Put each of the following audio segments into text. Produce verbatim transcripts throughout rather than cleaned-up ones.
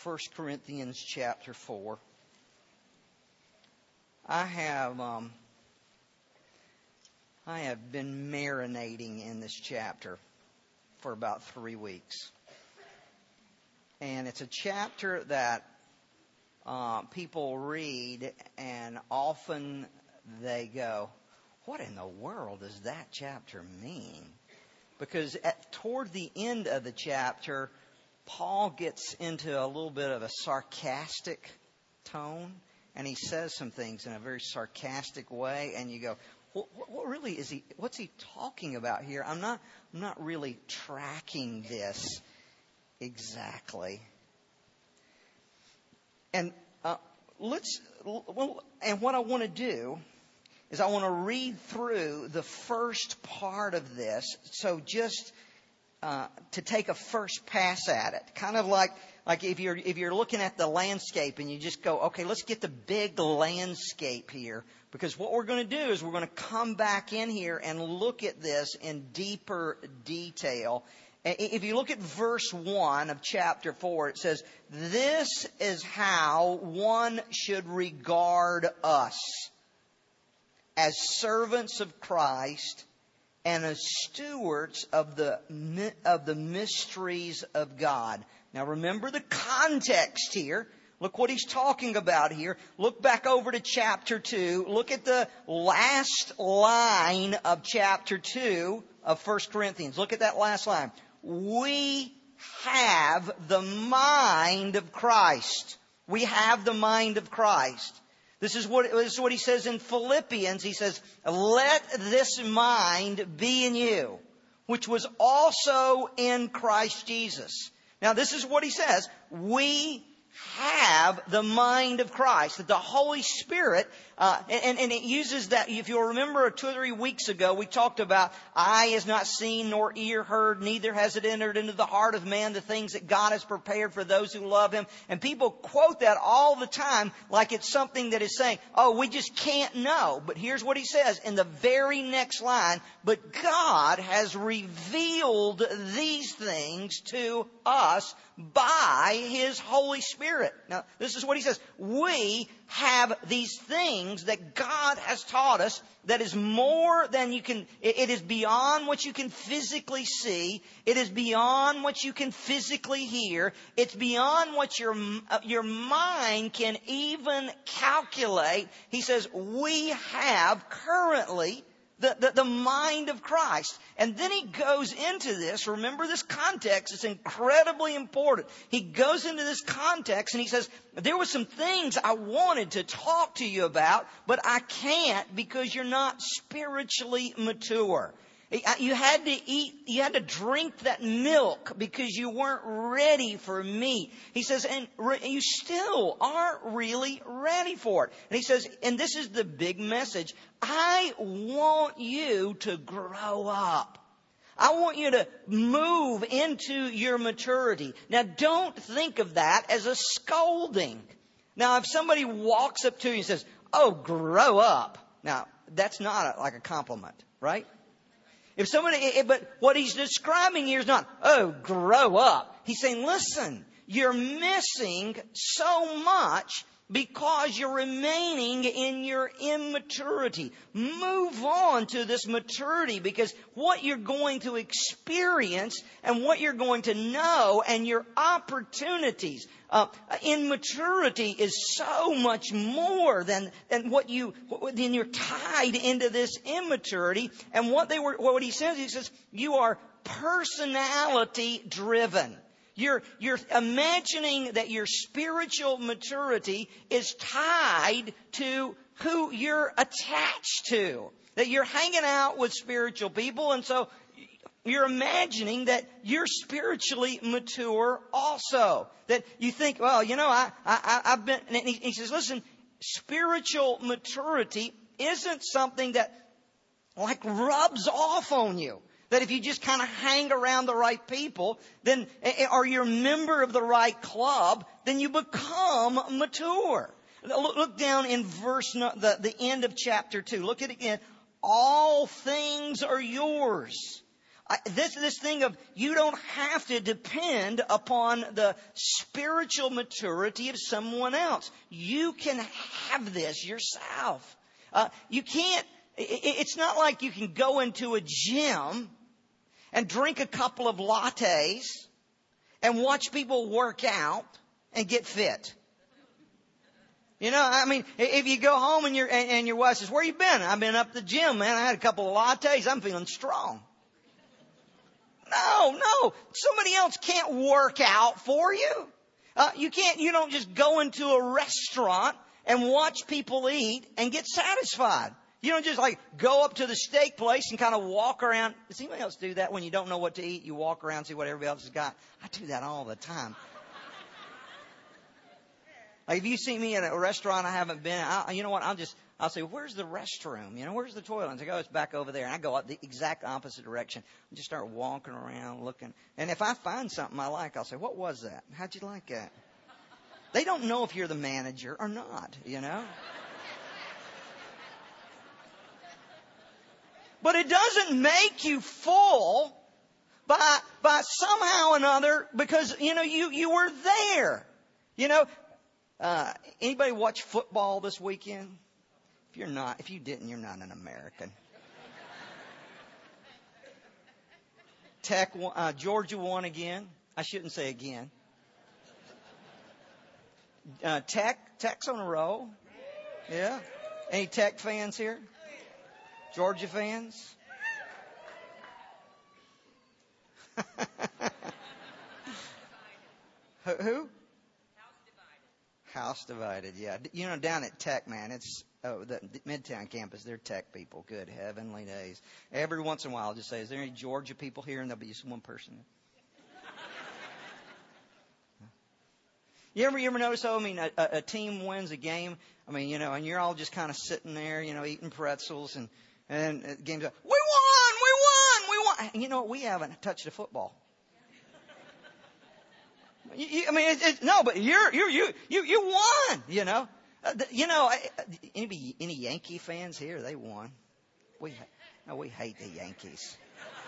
First Corinthians chapter four. I have um, I have been marinating in this chapter for about three weeks. And it's a chapter that uh, people read, and often they go, what in the world does that chapter mean? Because at, toward the end of the chapter, Paul gets into a little bit of a sarcastic tone, and he says some things in a very sarcastic way, and you go, what, what really is he, what's he talking about here? I'm not, I'm not really tracking this exactly. And uh, let's, well, and what I want to do is I want to read through the first part of this, so just uh, to take a first pass at it, kind of like like if you're if you're looking at the landscape and you just go, okay, let's get the big landscape here, because what we're going to do is we're going to come back in here and look at this in deeper detail. If you look at verse one of chapter four, it says, "This is how one should regard us, as servants of Christ and as stewards of the of the mysteries of God." Now remember the context here. Look what he's talking about here. Look back over to chapter two. Look at the last line of chapter two of First Corinthians. Look at that last line. We have the mind of Christ. We have the mind of Christ. This is what, this is what he says in Philippians. He says, let this mind be in you, which was also in Christ Jesus. Now this is what he says. We have the mind of Christ. That the Holy Spirit, uh, and, and it uses that, if you'll remember two or three weeks ago, we talked about, eye has not seen nor ear heard, neither has it entered into the heart of man the things that God has prepared for those who love Him. And people quote that all the time like it's something that is saying, oh, we just can't know. But here's what he says in the very next line, but God has revealed these things to us by His Holy Spirit. Now, this is what he says. We have these things that God has taught us that is more than you can, it is beyond what you can physically see. It is beyond what you can physically hear. It's beyond what your, your mind can even calculate. He says, we have currently The, the, the mind of Christ. And then he goes into this. Remember this context. It's incredibly important. He goes into this context and he says, there were some things I wanted to talk to you about, but I can't because you're not spiritually mature. You had to eat, you had to drink that milk because you weren't ready for meat. He says, and you still aren't really ready for it. And he says, and this is the big message, I want you to grow up. I want you to move into your maturity. Now, don't think of that as a scolding. Now, if somebody walks up to you and says, oh, grow up. Now, that's not a, like a compliment, right? If somebody, but what he's describing here is not, oh, grow up. He's saying, listen, you're missing so much because you're remaining in your immaturity. Move on to this maturity, because what you're going to experience and what you're going to know and your opportunities uh, in maturity is so much more than, than what you, then you're tied into this immaturity. And what they were, what he says, he says, you are personality driven. You're, you're imagining that your spiritual maturity is tied to who you're attached to. That you're hanging out with spiritual people, and so you're imagining that you're spiritually mature also. That you think, well, you know, I, I, I've been, and he, he says, listen, spiritual maturity isn't something that like rubs off on you. That if you just kind of hang around the right people, then, or you're a member of the right club, then you become mature. Look down in verse, the, the end of chapter two. Look at it again. All things are yours. I, this this thing of you don't have to depend upon the spiritual maturity of someone else. You can have this yourself. Uh, you can't, it, it's not like you can go into a gym and drink a couple of lattes and watch people work out and get fit. You know, I mean, if you go home and, your and, and your wife says, where you been? I've been up the gym, man. I had a couple of lattes. I'm feeling strong. No, no. Somebody else can't work out for you. Uh, you can't, you don't just go into a restaurant and watch people eat and get satisfied. You don't just like go up to the steak place and kind of walk around. Does anybody else do that when you don't know what to eat? You walk around, see what everybody else has got. I do that all the time. Like if you see me at a restaurant I haven't been, I, you know what? I'll just, I'll say, where's the restroom? You know, where's the toilet? And I go, oh, it's back over there. And I go up the exact opposite direction and just start walking around looking. And if I find something I like, I'll say, what was that? How'd you like that? They don't know if you're the manager or not, you know. But it doesn't make you full by, by somehow or another because, you know, you, you were there. You know, Uh, anybody watch football this weekend? If you're not, if you didn't, you're not an American. Tech, uh, Georgia won again. I shouldn't say again. Uh, Tech, Tech's on a roll. Yeah. Any Tech fans here? Georgia fans? who? who? House divided, yeah. You know, down at Tech, man, it's oh, the Midtown campus. They're Tech people. Good heavenly days. Every once in a while, I'll just say, "Is there any Georgia people here?" And there'll be just one person. You ever, you ever notice? Oh, I mean, a, a team wins a game. I mean, you know, and you're all just kind of sitting there, you know, eating pretzels, and and the game's like, "We won, we won, we won." And you know what? We haven't touched a football. You, you, I mean, it's, it's, no, but you're, you, you, you, you won, you know. Uh, the, you know, I, any, any Yankee fans here? They won. We, no, we hate the Yankees.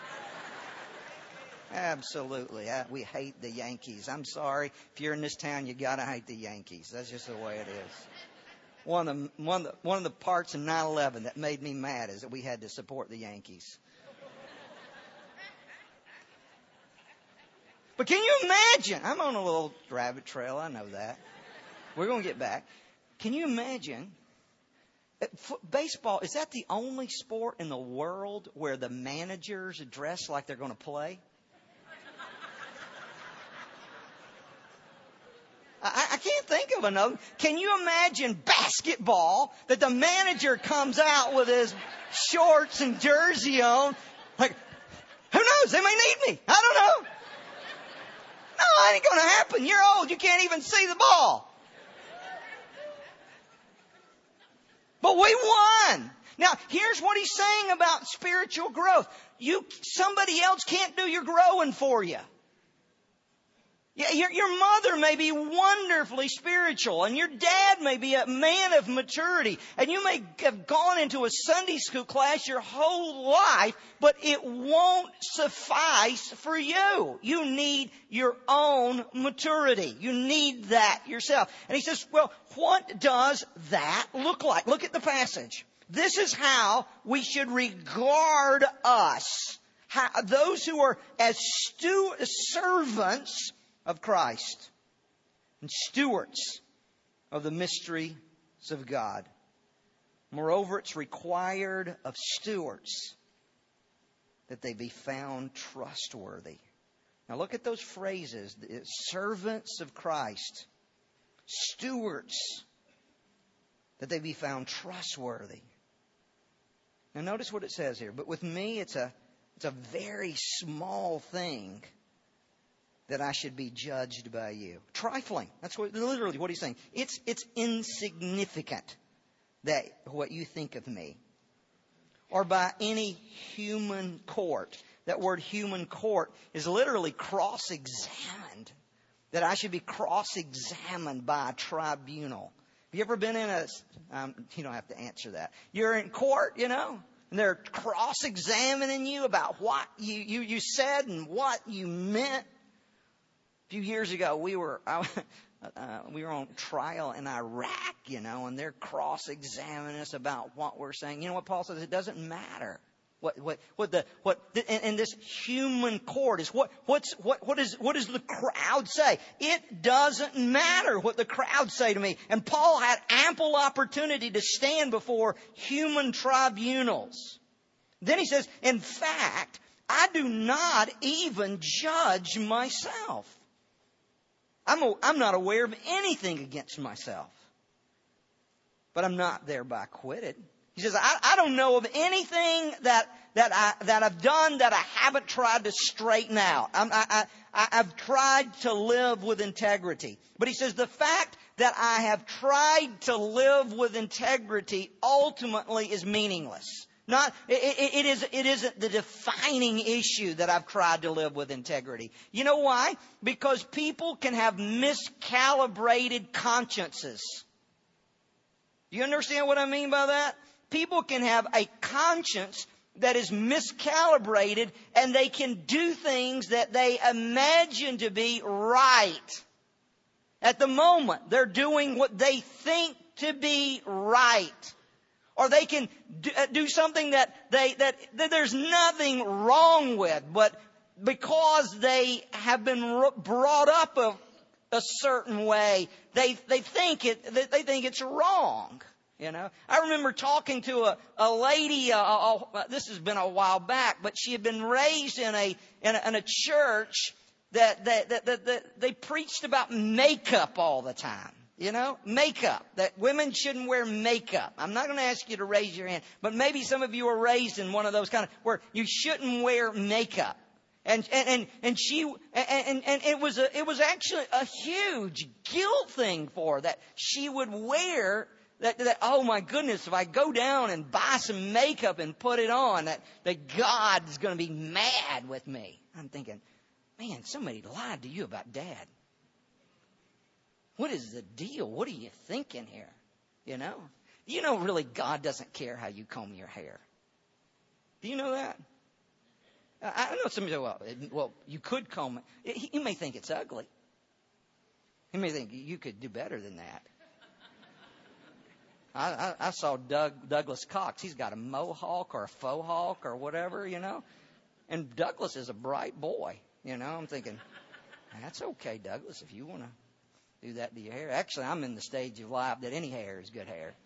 Absolutely. I, we hate the Yankees. I'm sorry. If you're in this town, you gotta hate the Yankees. That's just the way it is. One of the, one of the, one of the parts of nine eleven that made me mad is that we had to support the Yankees. But can you imagine? I'm on a little rabbit trail. I know that. We're going to get back. Can you imagine? Baseball, is that the only sport in the world where the managers dress like they're going to play? I, I can't think of another. Can you imagine basketball that the manager comes out with his shorts and jersey on? Like, who knows? They may need me. I don't know. No, that ain't going to happen. You're old. You can't even see the ball. But we won. Now, here's what he's saying about spiritual growth. You, somebody else can't do your growing for you. Yeah, your, your mother may be wonderfully spiritual, and your dad may be a man of maturity, and you may have gone into a Sunday school class your whole life, but it won't suffice for you. You need your own maturity. You need that yourself. And he says, well, what does that look like? Look at the passage. This is how we should regard us. How, those who are as stu- servants of Christ and stewards of the mysteries of God. Moreover, it's required of stewards that they be found trustworthy. Now look at those phrases. Servants of Christ. Stewards. That they be found trustworthy. Now notice what it says here. But with me, it's a, it's a very small thing that I should be judged by you. Trifling. That's what, literally what he's saying. It's, it's insignificant that what you think of me. Or by any human court. That word human court is literally cross-examined. That I should be cross-examined by a tribunal. Have you ever been in a, um, you don't have to answer that. You're in court, you know. And they're cross-examining you about what you, you, you said and what you meant. A few years ago, we were I, uh, we were on trial in Iraq, you know, and they're cross-examining us about what we're saying. You know what Paul says? It doesn't matter. What what what the what and, and this human court is what what's what what is what does the crowd say? It doesn't matter what the crowd say to me. And Paul had ample opportunity to stand before human tribunals. Then he says, in fact, I do not even judge myself. I'm a, I'm not aware of anything against myself, but I'm not thereby acquitted. He says, I, I don't know of anything that that I that I've done that I haven't tried to straighten out. I'm, I, I I've tried to live with integrity. But he says the fact that I have tried to live with integrity ultimately is meaningless. Not it, it, it is it isn't the defining issue that I've tried to live with integrity. You know why? Because people can have miscalibrated consciences. Do you understand what I mean by that? People can have a conscience that is miscalibrated, and they can do things that they imagine to be right. At the moment, they're doing what they think to be right. Or they can do something that they that, that there's nothing wrong with, but because they have been brought up a, a certain way, they they think it they think it's wrong. You know, I remember talking to a, a lady, uh, uh, this has been a while back, but she had been raised in a, in a, in a church that, that, that, that, that they preached about makeup all the time. You know, makeup, that women shouldn't wear makeup. I'm not going to ask you to raise your hand, but maybe some of you were raised in one of those kind of, where you shouldn't wear makeup. And, and, and, and she, and, and it was a, it was actually a huge guilt thing for her that she would wear That, that, oh my goodness, if I go down and buy some makeup and put it on, that, that God is going to be mad with me. I'm thinking, man, somebody lied to you about Dad. What is the deal? What are you thinking here? You know? You know really God doesn't care how you comb your hair. Do you know that? I, I know somebody say, well, well, you could comb it. You may think it's ugly. You may think you could do better than that. I, I, I saw Doug, Douglas Cox. He's got a mohawk or a faux hawk or whatever, you know. And Douglas is a bright boy, you know. I'm thinking, that's okay, Douglas, if you want to do that to your hair. Actually, I'm in the stage of life that any hair is good hair.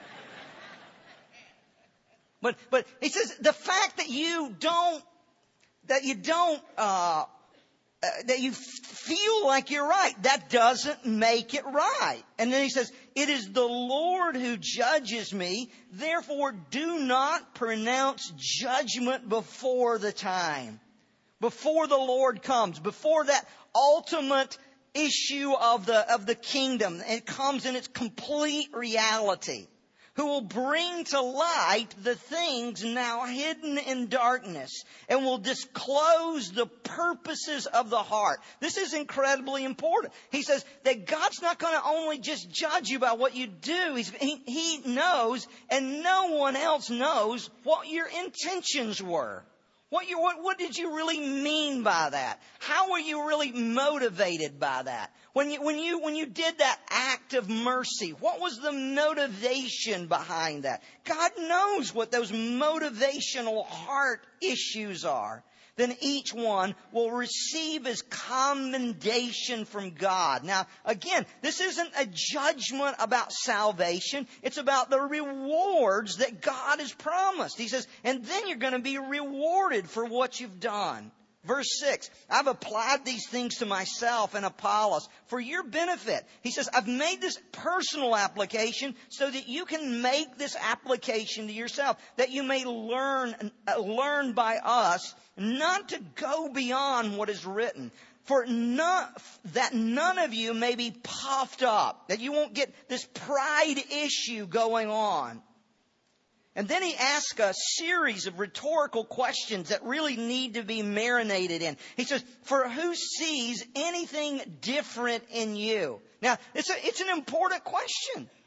But but he says the fact that you don't that you don't uh, uh, that you f- feel like you're right, that doesn't make it right. And then he says, it is the Lord who judges me, therefore do not pronounce judgment before the time. Before the Lord comes, before that ultimate issue of the of the kingdom, it comes in its complete reality. Who will bring to light the things now hidden in darkness and will disclose the purposes of the heart. This is incredibly important. He says that God's not going to only just judge you by what you do. He's, he, he knows, and no one else knows, what your intentions were. What, you, what, what did you really mean by that? How were you really motivated by that? When you, when you, when you did that act of mercy, what was the motivation behind that? God knows what those motivational heart issues are. Then each one will receive his commendation from God. Now, again, this isn't a judgment about salvation. It's about the rewards that God has promised. He says, and then you're going to be rewarded for what you've done. Verse six, I've applied these things to myself and Apollos for your benefit. He says, I've made this personal application so that you can make this application to yourself, that you may learn, uh, learn by us not to go beyond what is written. For none, that none of you may be puffed up, that you won't get this pride issue going on. And then he asks a series of rhetorical questions that really need to be marinated in. He says, for who sees anything different in you? Now, it's a, it's an important question.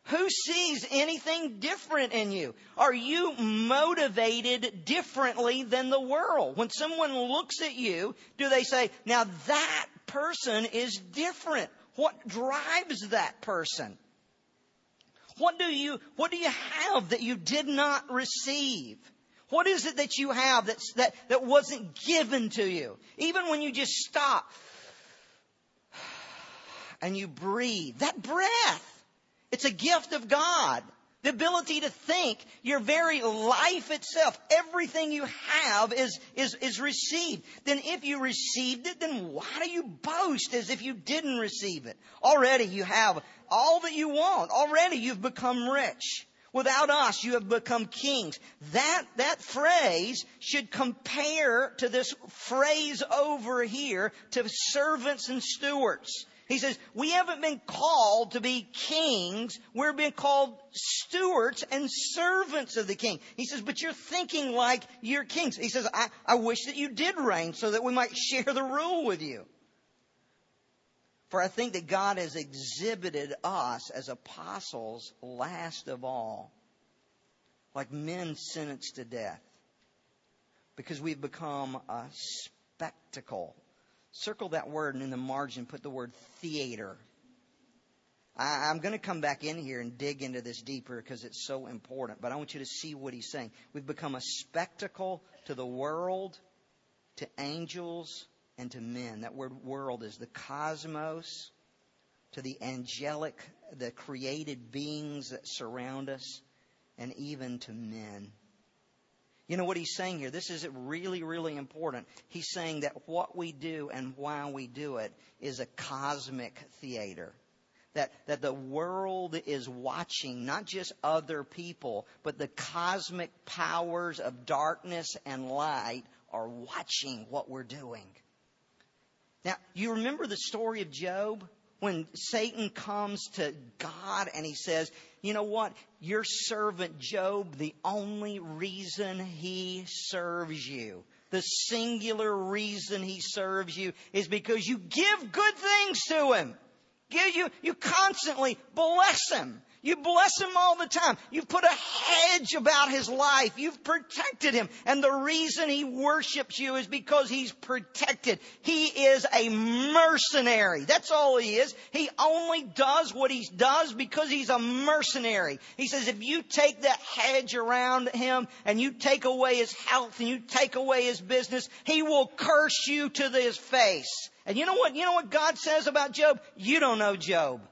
Who sees anything different in you? Are you motivated differently than the world? When someone looks at you, do they say, now that person is different? What drives that person? What do you, what do you have that you did not receive? What is it that you have that's, that, that wasn't given to you? Even when you just stop and you breathe, that breath, it's a gift of God. The ability to think, your very life itself, everything you have is, is, is received. Then if you received it, then why do you boast as if you didn't receive it? Already you have all that you want. Already you've become rich. Without us, you have become kings. That, that phrase should compare to this phrase over here to servants and stewards. He says, we haven't been called to be kings. We're being called stewards and servants of the king. He says, but you're thinking like you're kings. He says, I, I wish that you did reign so that we might share the rule with you. For I think that God has exhibited us as apostles last of all, like men sentenced to death, because we've become a spectacle. Circle that word, and in the margin put the word theater. I, I'm going to come back in here and dig into this deeper because it's so important. But I want you to see what he's saying. We've become a spectacle to the world, to angels, and to men. That word world is the cosmos, to the angelic, the created beings that surround us, and even to men. You know what he's saying here? This is really, really important. He's saying that what we do and why we do it is a cosmic theater. That, that the world is watching, not just other people, but the cosmic powers of darkness and light are watching what we're doing. Now, you remember the story of Job? When Satan comes to God and he says, you know what? Your servant Job, the only reason he serves you, the singular reason he serves you is because you give good things to him. Give you, you constantly bless him. You bless him all the time. You've put a hedge about his life. You've protected him. And the reason he worships you is because he's protected. He is a mercenary. That's all he is. He only does what he does because he's a mercenary. He says if you take that hedge around him and you take away his health and you take away his business, he will curse you to his face. And you know what? You know what God says about Job? You don't know Job.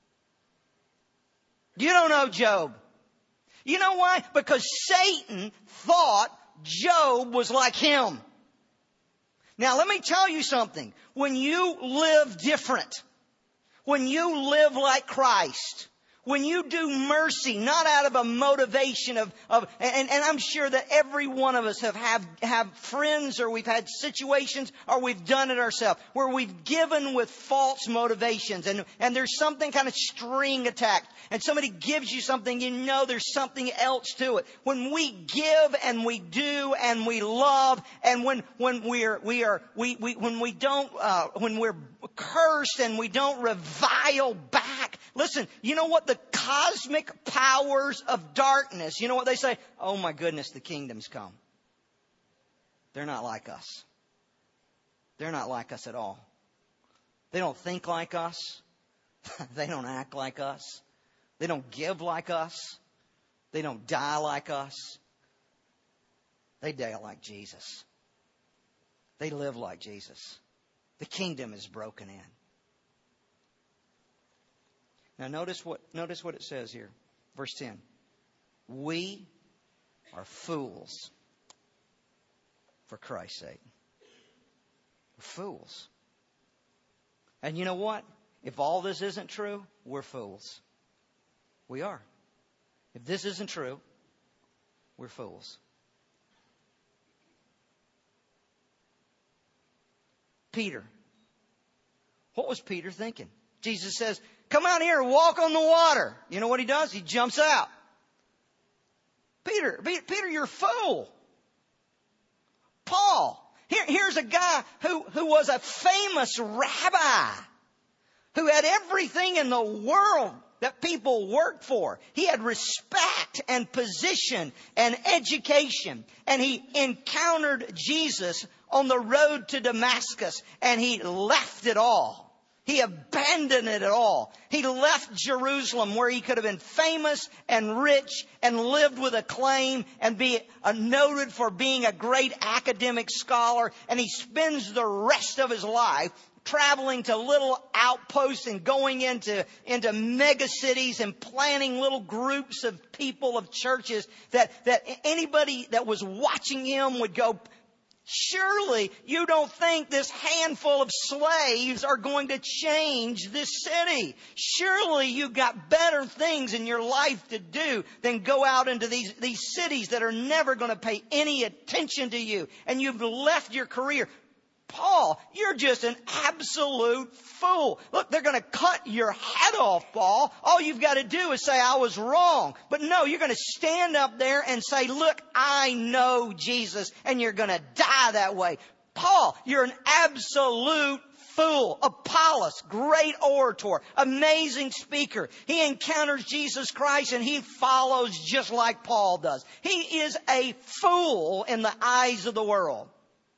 You don't know Job. You know why? Because Satan thought Job was like him. Now let me tell you something. When you live different, when you live like Christ, when you do mercy, not out of a motivation of, of and, and I'm sure that every one of us have, have, have friends or we've had situations or we've done it ourselves where we've given with false motivations and, and there's something kind of string attached and somebody gives you something, you know there's something else to it. When we give and we do and we love and when, when we're, we are, we, we, when we don't, uh, when we're cursed and we don't revile back, listen, you know what? The cosmic powers of darkness, you know what they say? Oh my goodness, the kingdom's come. They're not like us. They're not like us at all. They don't think like us. They don't act like us. They don't give like us. They don't die like us. They die like Jesus. They live like Jesus. The kingdom is broken in. Now notice what, notice what it says here. Verse ten. We are fools for Christ's sake. We're fools. And you know what? If all this isn't true, we're fools. We are. If this isn't true, we're fools. Peter. What was Peter thinking? Jesus says, come out here and walk on the water. You know what he does? He jumps out. Peter, Peter, you're a fool. Paul, here, here's a guy who, who was a famous rabbi, who had everything in the world that people worked for. He had respect and position and education. And he encountered Jesus on the road to Damascus, and he left it all. He abandoned it all. He left Jerusalem, where he could have been famous and rich and lived with acclaim and be noted for being a great academic scholar. And he spends the rest of his life traveling to little outposts and going into, into mega cities and planning little groups of people, of churches, that, that anybody that was watching him would go, surely you don't think this handful of slaves are going to change this city. Surely you've got better things in your life to do than go out into these, these cities that are never going to pay any attention to you. And you've left your career. Paul, you're just an absolute fool. Look, they're going to cut your head off, Paul. All you've got to do is say, I was wrong. But no, you're going to stand up there and say, look, I know Jesus, and you're going to die that way. Paul, you're an absolute fool. Apollos, great orator, amazing speaker. He encounters Jesus Christ and he follows just like Paul does. He is a fool in the eyes of the world.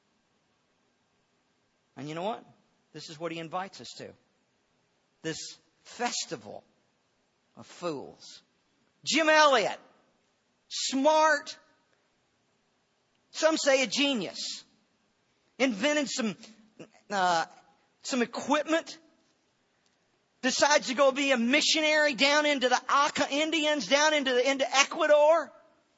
And you know what? This is what he invites us to. This festival of fools. Jim Elliot, smart, some say a genius, invented some uh, some equipment, decides to go be a missionary down into the Auca Indians, down into the, into Ecuador.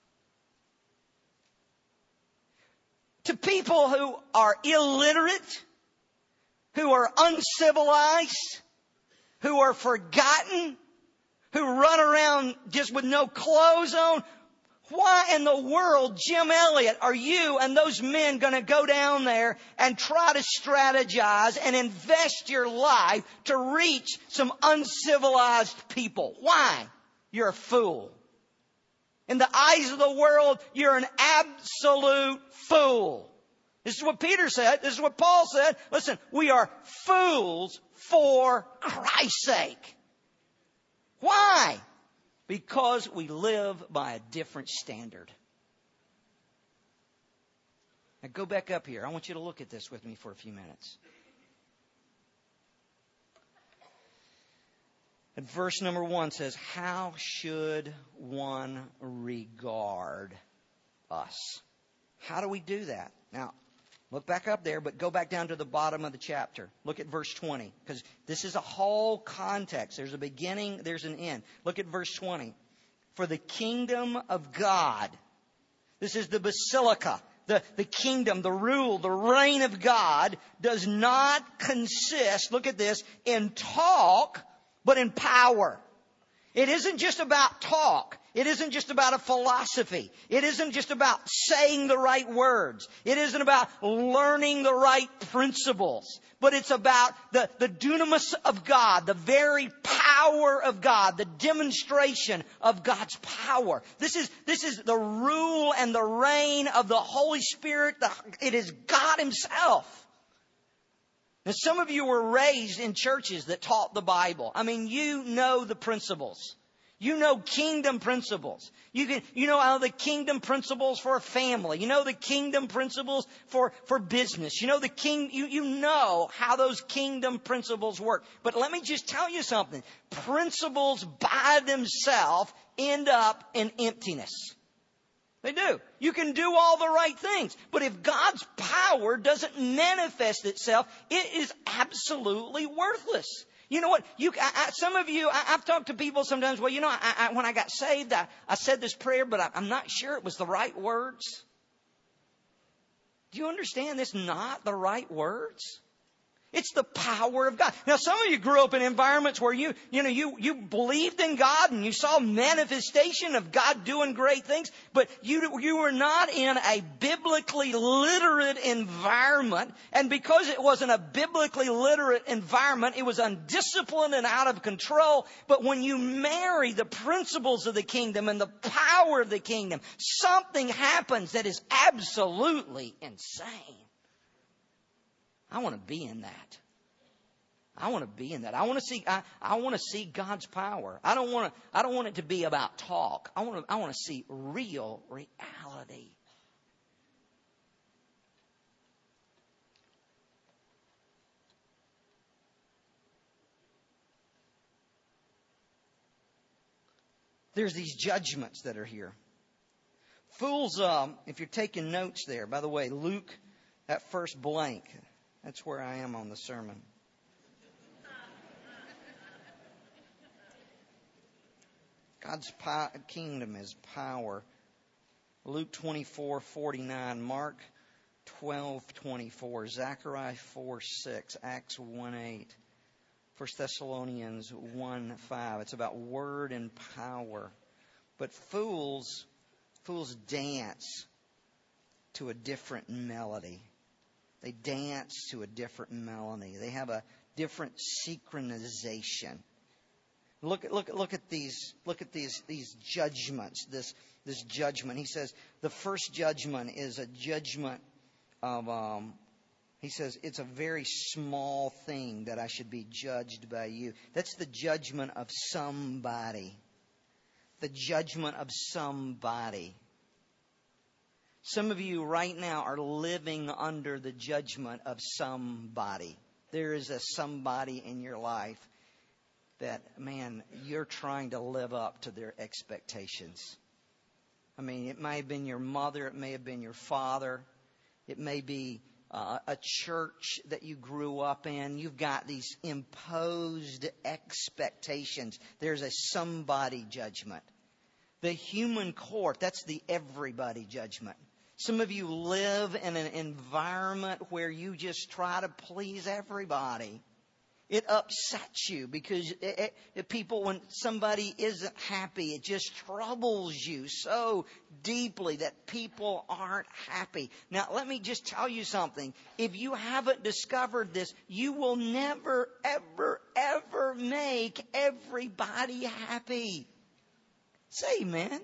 To people who are illiterate, who are uncivilized, who are forgotten, who run around just with no clothes on. Why in the world, Jim Elliot, are you and those men going to go down there and try to strategize and invest your life to reach some uncivilized people? Why? You're a fool. In the eyes of the world, you're an absolute fool. This is what Peter said. This is what Paul said. Listen, we are fools for Christ's sake. Why? Because we live by a different standard. Now go back up here. I want you to look at this with me for a few minutes. And verse number one says, how should one regard us? How do we do that? Now, look back up there, but go back down to the bottom of the chapter. Look at verse twenty, because this is a whole context. There's a beginning, there's an end. Look at verse twenty. For the kingdom of God, this is the basilica, the, the kingdom, the rule, the reign of God does not consist, look at this, in talk, but in power. It isn't just about talk. It isn't just about a philosophy. It isn't just about saying the right words. It isn't about learning the right principles. But it's about the, the dunamis of God, the very power of God, the demonstration of God's power. This is, this is the rule and the reign of the Holy Spirit. The, it is God Himself. Now, some of you were raised in churches that taught the Bible. I mean, you know the principles. You know kingdom principles. You can, you know how the kingdom principles for a family. You know the kingdom principles for, for business. You know the king, you, you know how those kingdom principles work. But let me just tell you something. Principles by themselves end up in emptiness. They do. You can do all the right things. But if God's power doesn't manifest itself, it is absolutely worthless. You know what? You, I, I, some of you, I, I've talked to people sometimes, well, you know, I, I, when I got saved, I, I said this prayer, but I, I'm not sure it was the right words. Do you understand this? Not the right words. It's the power of God. Now, some of you grew up in environments where you, you know, you, you believed in God and you saw manifestation of God doing great things, but you, you were not in a biblically literate environment. And because it wasn't a biblically literate environment, it was undisciplined and out of control. But when you marry the principles of the kingdom and the power of the kingdom, something happens that is absolutely insane. I want to be in that. I want to be in that. I want to see. I, I want to see God's power. I don't want to. I don't want it to be about talk. I want to. I want to see real reality. There's these judgments that are here. Fools. Um, if you're taking notes there, by the way, Luke, that first blank. That's where I am on the sermon. God's po- kingdom is power. Luke twenty-four forty-nine, Mark twelve twenty-four, Zechariah four six, Acts one eight, First Thessalonians one five. It's about word and power. But fools, fools dance to a different melody. They dance to a different melody. They have a different synchronization. Look at look look at these look at these these judgments. This this judgment. He says the first judgment is a judgment of. Um, he says it's a very small thing that I should be judged by you. That's the judgment of somebody. The judgment of somebody. Some of you right now are living under the judgment of somebody. There is a somebody in your life that, man, you're trying to live up to their expectations. I mean, it may have been your mother. It may have been your father. It may be uh, a church that you grew up in. You've got these imposed expectations. There's a somebody judgment. The human court, that's the everybody judgment. Some of you live in an environment where you just try to please everybody. It upsets you because it, it, it, people, when somebody isn't happy, it just troubles you so deeply that people aren't happy. Now, let me just tell you something. If you haven't discovered this, you will never, ever, ever make everybody happy. Say amen.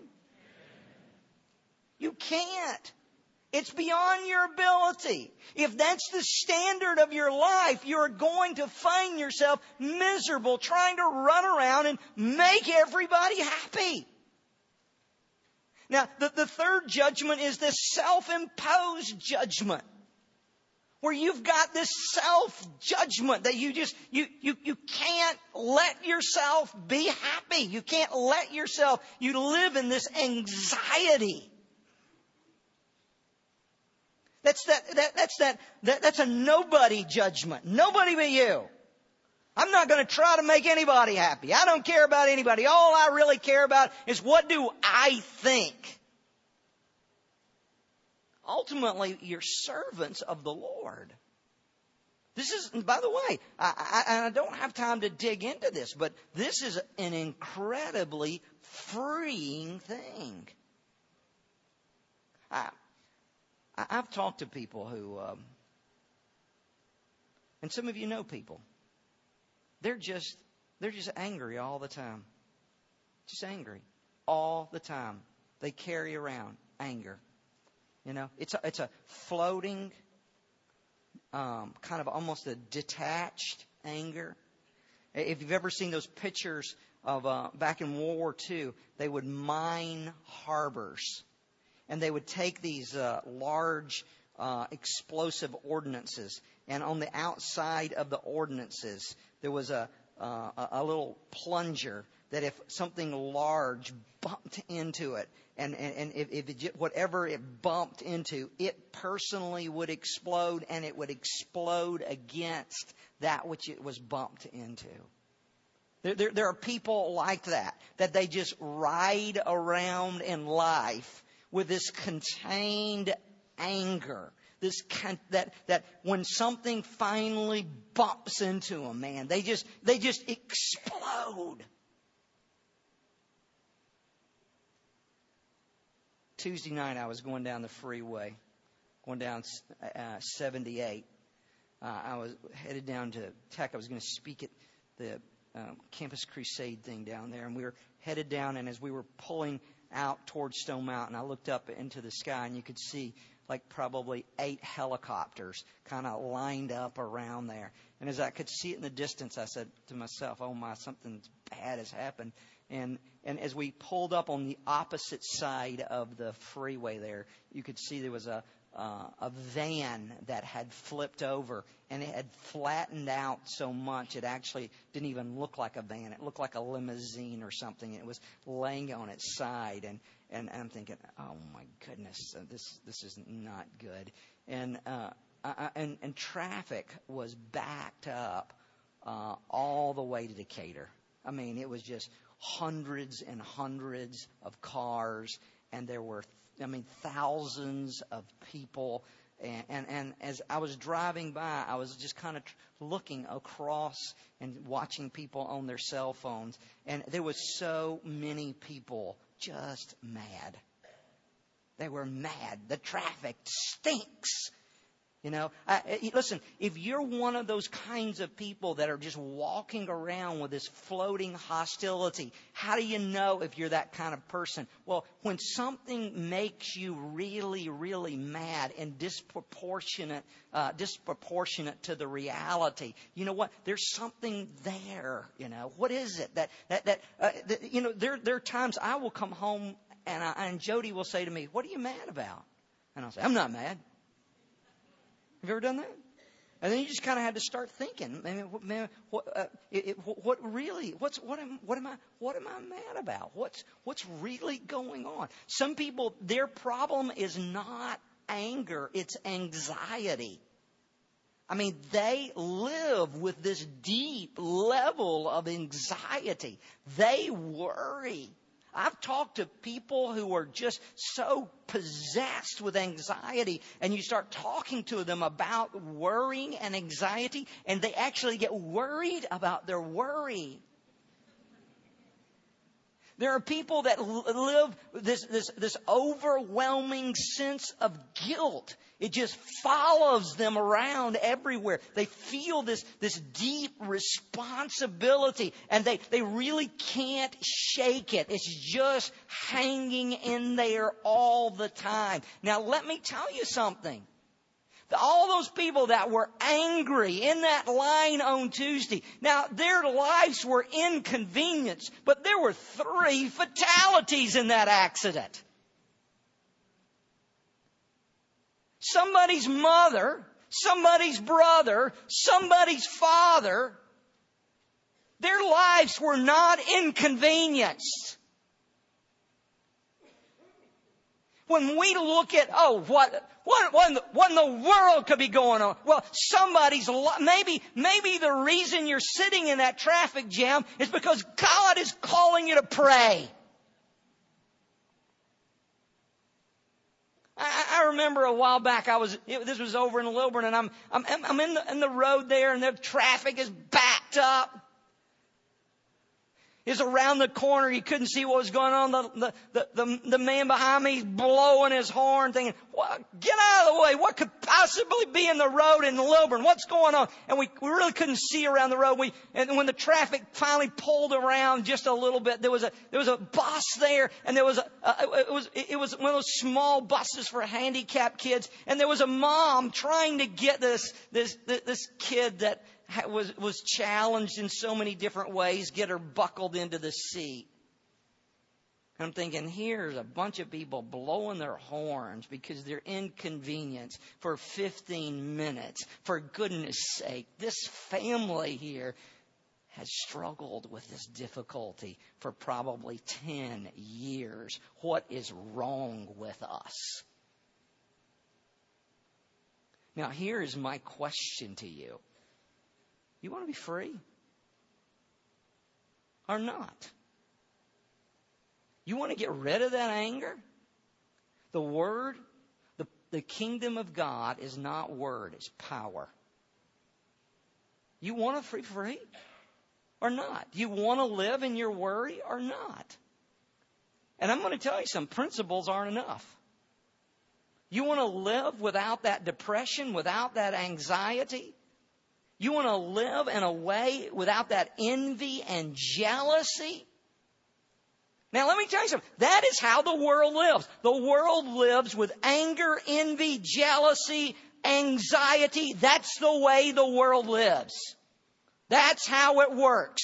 You can't. It's beyond your ability. If that's the standard of your life, you're going to find yourself miserable trying to run around and make everybody happy. Now, the, the third judgment is this self-imposed judgment. Where you've got this self-judgment that you just, you, you, you can't let yourself be happy. You can't let yourself, you live in this anxiety. That's that, that, that's that, that, that's a nobody judgment. Nobody but you. I'm not going to try to make anybody happy. I don't care about anybody. All I really care about is what do I think? Ultimately, you're servants of the Lord. This is, by the way, I, I, I don't have time to dig into this, but this is an incredibly freeing thing. I, I've talked to people who, um, and some of you know people. They're just, they're just angry all the time. Just angry all the time. They carry around anger. You know, it's a, it's a floating, um, kind of almost a detached anger. If you've ever seen those pictures of uh, back in World War Two, they would mine harbors. And they would take these uh, large uh, explosive ordnances. And on the outside of the ordnances, there was a, uh, a little plunger that if something large bumped into it, and, and, and if, if it, whatever it bumped into, it personally would explode, and it would explode against that which it was bumped into. There, there, there are people like that, that they just ride around in life with this contained anger, this con- that that when something finally bumps into them, man, they just they just explode. Tuesday night, I was going down the freeway, going down uh, seventy-eight. Uh, I was headed down to Tech. I was going to speak at the um, Campus Crusade thing down there, and we were headed down. And as we were pulling out towards Stone Mountain, I looked up into the sky, and you could see like probably eight helicopters kind of lined up around there. And as I could see it in the distance, I said to myself, oh my, something bad has happened. And and as we pulled up on the opposite side of the freeway there, you could see there was a uh, a van that had flipped over, and it had flattened out so much it actually didn't even look like a van. It looked like a limousine or something. It was laying on its side, and and, and I'm thinking, oh my goodness, this this is not good. And uh, I, and and traffic was backed up uh, all the way to Decatur. I mean, it was just hundreds and hundreds of cars, and there were, I mean, thousands of people. And, and, and as I was driving by, I was just kind of looking across and watching people on their cell phones. And there was so many people just mad. They were mad. The traffic stinks. You know, I, listen, if you're one of those kinds of people that are just walking around with this floating hostility, how do you know if you're that kind of person? Well, when something makes you really, really mad and disproportionate, uh, disproportionate to the reality, you know what? There's something there. You know, what is it that that that uh, that, you know? There there are times I will come home and I, and Jody will say to me, "What are you mad about?" And I'll say, "I'm not mad." Have you ever done that? And then you just kind of had to start thinking, man, man what, uh, it, it, what really, what's, what am, what am I, what am I mad about? What's, what's really going on? Some people, their problem is not anger, it's anxiety. I mean, they live with this deep level of anxiety. They worry. I've talked to people who are just so possessed with anxiety, and you start talking to them about worrying and anxiety, and they actually get worried about their worry. There are people that live this, this, this overwhelming sense of guilt. It just follows them around everywhere. They feel this, this deep responsibility, and they, they really can't shake it. It's just hanging in there all the time. Now, let me tell you something. All those people that were angry in that line on Tuesday, now their lives were inconvenienced, but there were three fatalities in that accident. Somebody's mother, somebody's brother, somebody's father, their lives were not inconvenienced. When we look at, oh, what, what, what, in the, what in the world could be going on? Well, somebody's, maybe, maybe the reason you're sitting in that traffic jam is because God is calling you to pray. I, I remember a while back, I was, it, this was over in Lilburn, and I'm, I'm, I'm in the, in the road there, and the traffic is backed up. Is around the corner. You couldn't see what was going on. The, the, the, the man behind me is blowing his horn thinking, well, get out of the way. What could possibly be in the road in Lilburn? What's going on? And we, we really couldn't see around the road. We, and when the traffic finally pulled around just a little bit, there was a, there was a bus there, and there was a, a it was, it was one of those small buses for handicapped kids. And there was a mom trying to get this, this, this kid that, was was challenged in so many different ways, get her buckled into the seat. I'm thinking, here's a bunch of people blowing their horns because they're inconvenienced for fifteen minutes. For goodness sake, this family here has struggled with this difficulty for probably ten years. What is wrong with us? Now, here is my question to you. You want to be free? Or not? You want to get rid of that anger? The word, the, the kingdom of God is not word, it's power. You want to be free? Or not? You want to live in your worry or not? And I'm going to tell you, some principles aren't enough. You want to live without that depression, without that anxiety? You want to live in a way without that envy and jealousy? Now, let me tell you something. That is how the world lives. The world lives with anger, envy, jealousy, anxiety. That's the way the world lives. That's how it works.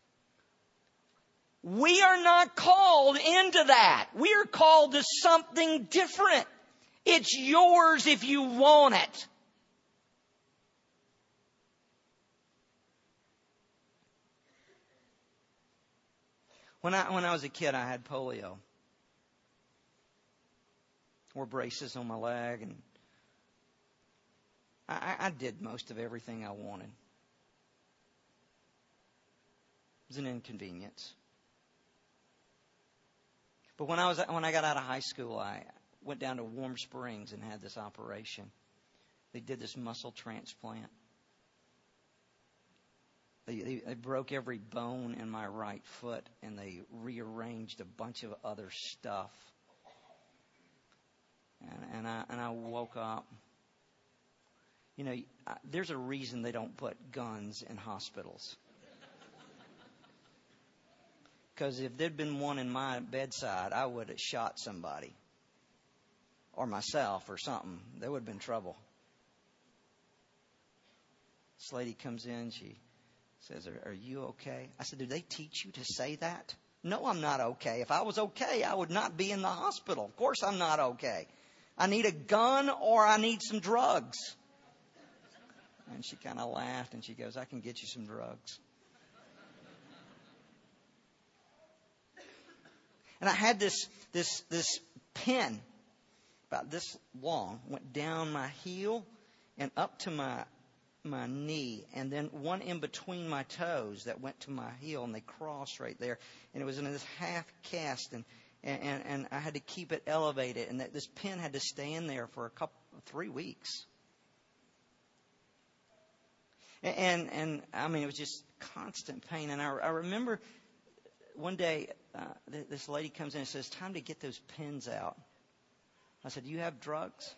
We are not called into that. We are called to something different. It's yours if you want it. When I, when I was a kid, I had polio. Wore braces on my leg, and I, I did most of everything I wanted. It was an inconvenience. But when I was when I got out of high school, I went down to Warm Springs and had this operation. They did this muscle transplant. They, they, they broke every bone in my right foot, and they rearranged a bunch of other stuff. And, and I and I woke up. You know, I, there's a reason they don't put guns in hospitals. Because if there'd been one in my bedside, I would have shot somebody. Or myself or something. There would have been trouble. This lady comes in, she says, are, are you okay? I said, did they teach you to say that? No, I'm not okay. If I was okay, I would not be in the hospital. Of course I'm not okay. I need a gun or I need some drugs. And she kind of laughed and she goes, I can get you some drugs. And I had this this this pin about this long, went down my heel and up to my my knee, and then one in between my toes that went to my heel, and they crossed right there. And it was in this half cast, and and and I had to keep it elevated, and that this pin had to stay in there for a couple three weeks. And and, and I mean, it was just constant pain. And I, I remember one day uh, th- this lady comes in and says, "Time to get those pins out." I said, "Do you have drugs?"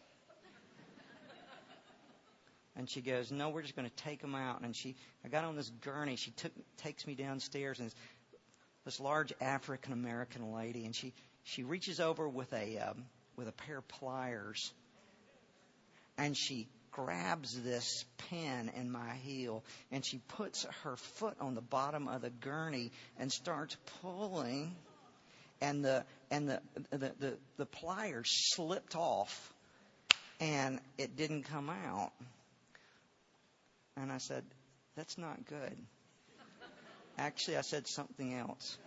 And she goes, "No, we're just going to take them out." And she, I got on this gurney. She took, takes me downstairs, and this large African American lady, and she, she reaches over with a um, with a pair of pliers, and she grabs this pin in my heel, and she puts her foot on the bottom of the gurney and starts pulling, and the and the the the, the pliers slipped off, and it didn't come out. And I said, "That's not good." Actually, I said something else.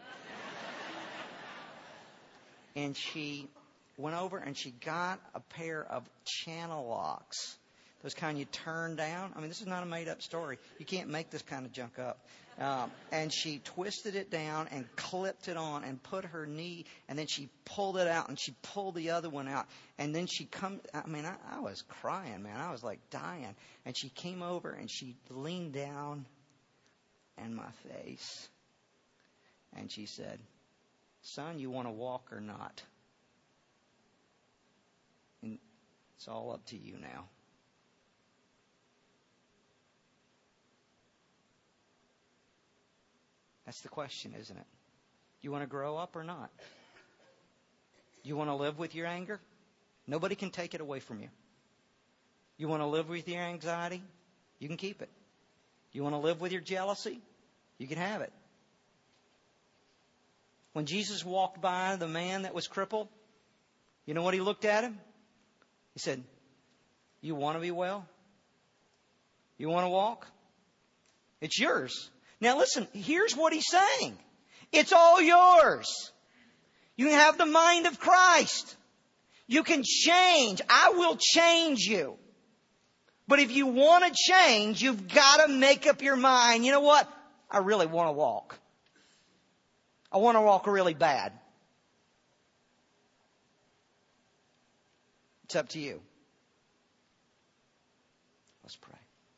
And she went over and she got a pair of channel locks. Those kind you turn down. I mean, this is not a made-up story. You can't make this kind of junk up. Um, and she twisted it down and clipped it on and put her knee, and then she pulled it out and she pulled the other one out. And then she come. I mean, I, I was crying, man. I was like dying. And she came over and she leaned down in my face, and she said, "Son, you want to walk or not? And it's all up to you now." That's the question, isn't it? You want to grow up or not? You want to live with your anger? Nobody can take it away from you. You want to live with your anxiety? You can keep it. You want to live with your jealousy? You can have it. When Jesus walked by the man that was crippled, you know what he looked at him? He said, "You want to be well? You want to walk? It's yours." Now listen, here's what he's saying. It's all yours. You have the mind of Christ. You can change. I will change you. But if you want to change, you've got to make up your mind. You know what? I really want to walk. I want to walk really bad. It's up to you. Let's pray.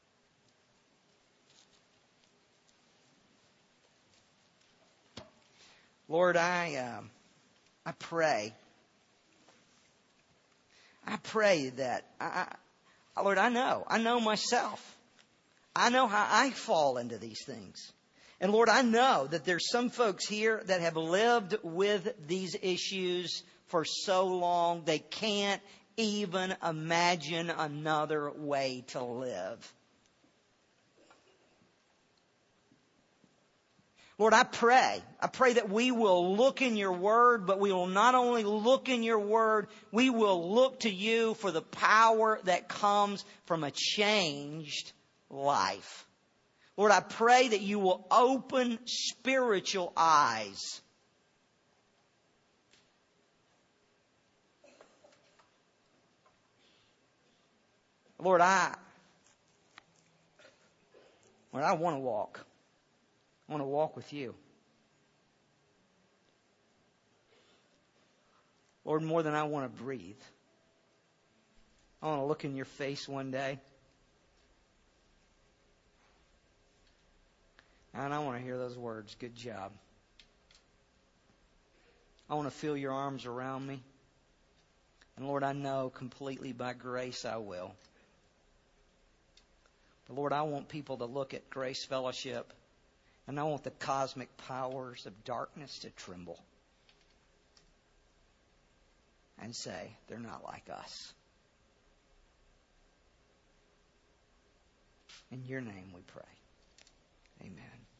Lord, I uh, I pray. I pray that, I, I, Lord, I know. I know myself. I know how I fall into these things. And Lord, I know that there's some folks here that have lived with these issues for so long they can't even imagine another way to live. Lord, I pray, I pray that we will look in your word, but we will not only look in your word, we will look to you for the power that comes from a changed life. Lord, I pray that you will open spiritual eyes. Lord, I, Lord, I want to walk. I want to walk with you. Lord, more than I want to breathe. I want to look in your face one day. And I want to hear those words, good job. I want to feel your arms around me. And Lord, I know completely by grace I will. But Lord, I want people to look at Grace Fellowship, and I want the cosmic powers of darkness to tremble and say, they're not like us. In your name we pray. Amen.